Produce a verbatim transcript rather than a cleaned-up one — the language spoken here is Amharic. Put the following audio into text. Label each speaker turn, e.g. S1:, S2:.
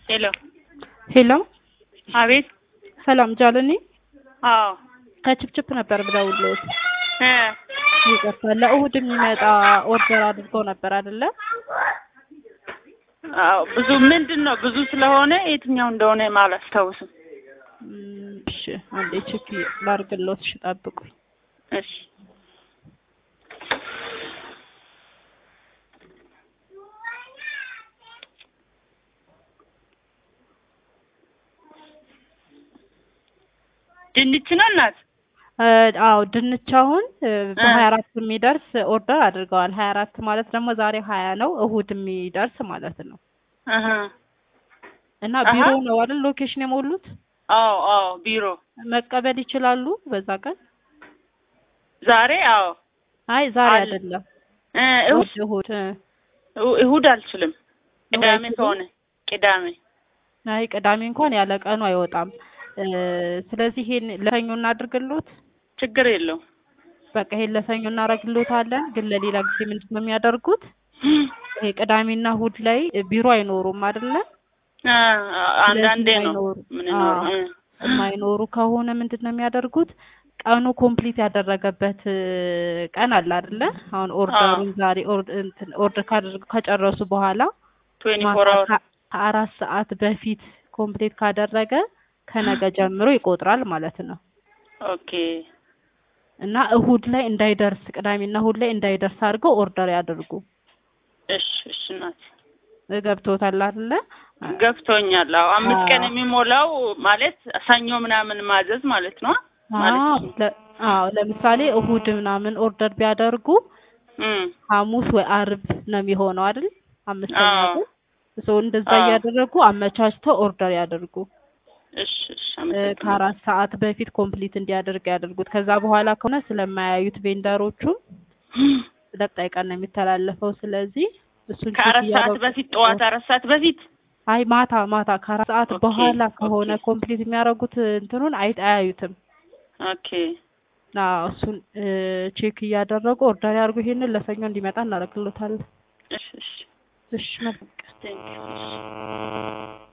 S1: ሄሎ
S2: ሄሎ
S1: አቤት
S2: ሰላም ጃለኒ
S1: አዎ
S2: ከችፕችፕ ነበር ብለውልዎት
S1: እ
S2: ይቅርታ ለእሁድ የሚመጣ ኦርደር አድርገው ነበር አይደለ?
S1: አዎ ብዙ ምንድነው ብዙ ስለሆነ የትኛው እንደሆነ ማላስታውስም።
S2: እሺ አንዴ ቼክ ላድርግልዎት። እሺ ጠብቁኝ።
S1: እሺ ድንች ነው እናት?
S2: አዎ ድንች አሁን በሀያ አራት የሚደርስ ኦርደር አድርገዋል። ሀያ አራት ማለት ደግሞ ዛሬ ሀያ ነው፣ እሁድ የሚደርስ ማለት ነው።
S1: አሃ
S2: እና ቢሮ ነው አይደል ሎኬሽን የሞሉት?
S1: አዎ አዎ ቢሮ
S2: መቀበል ይችላሉ በዛ ቀን?
S1: ዛሬ አዎ
S2: አይ ዛሬ አይደለም
S1: እ
S2: እሁድ እሁድ
S1: እሁድ አልችልም። ቅዳሜ ከሆነ ቅዳሜ
S2: አይ ቅዳሜ እንኳን ያለ ቀኑ አይወጣም። ስለዚህ ይሄን ለሰኞ እናድርግልዎት።
S1: ችግር የለውም።
S2: በቃ ይሄን ለሰኞ እናደርግልዎታለን። ግን ለሌላ ጊዜ ምንድን ነው የሚያደርጉት? ይሄ ቅዳሜና እሁድ ላይ ቢሮ አይኖሩም አይደለ?
S1: አንዳንዴ ነው ምን ነው
S2: የማይኖሩ ከሆነ ምንድን ነው የሚያደርጉት? ቀኑ ኮምፕሊት ያደረገበት ቀን አለ አይደለ? አሁን ኦርደሩን ዛሬ ኦርደር ካደረጉ ከጨረሱ በኋላ
S1: ሀያ አራት አወር
S2: ከአራት ሰዓት በፊት ኮምፕሊት ካደረገ ከነገ ጀምሮ ይቆጥራል ማለት ነው።
S1: ኦኬ
S2: እና እሁድ ላይ እንዳይደርስ ቅዳሜና እሁድ ላይ እንዳይደርስ አድርገው ኦርደር ያድርጉ።
S1: እሺ እሺ ናት
S2: ገብቶታል አይደለ?
S1: ገብቶኛል። አዎ አምስት ቀን የሚሞላው ማለት ሰኞ ምናምን ማዘዝ ማለት ነው ማለት ነው።
S2: አዎ ለምሳሌ እሁድ ምናምን ኦርደር ቢያደርጉ ሐሙስ ወይ አርብ ነው የሚሆነው አይደል? አምስተኛው ቀን ሶ እንደዛ እያደረጉ አመቻችተው ኦርደር ያደርጉ።
S1: እሺ እሺ
S2: ከአራት ሰዓት በፊት ኮምፕሊት እንዲያደርግ ያደርጉት። ከዛ በኋላ ከሆነ ስለማያዩት ቬንደሮቹ ለቀጣይ ቀን ነው የሚተላለፈው። ስለዚህ እሱን
S1: ከአራት ሰዓት በፊት ጠዋት አራት ሰዓት በፊት
S2: አይ ማታ ማታ ከአራት ሰዓት በኋላ ከሆነ ኮምፕሊት የሚያደርጉት እንትኑን አያዩትም።
S1: ኦኬ
S2: አዎ እሱን ቼክ እያደረጉ ኦርደር ያድርጉ። ይሄንን ለሰኞ እንዲመጣ እናደርግልዎታለን።
S1: እሺ እሺ
S2: እሺ መልካም